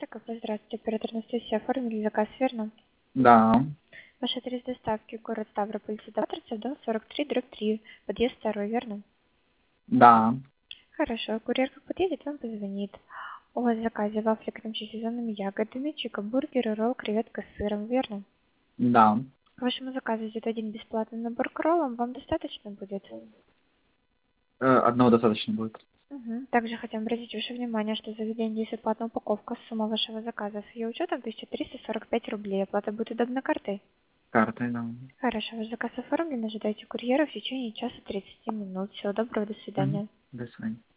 ТКП, здравствуйте. Оператор Анастасия, оформили заказ, верно? Да, Ваш адрес доставки, город Ставрополь, Седовцев, дом 43/3, подъезд 2, верно? да. Хорошо, курьер как подъедет, вам позвонит. У вас в заказе вафли крем-чиз с сезонными ягодами, чикабургер, ролл, креветка с сыром, верно? Да. К вашему заказу идет один бесплатный набор к роллам, вам достаточно будет? Одного достаточно будет. Мгм. Также хотим обратить ваше внимание, что за заведение действует платная упаковка. Сумма вашего заказа с ее учетом 1345 рублей. Оплата будет удобной картой. Картой, да. Хорошо, ваш заказ оформлен. Ожидайте курьера в течение часа 30 минут. Всего доброго, до Мгм. свидания. До свидания.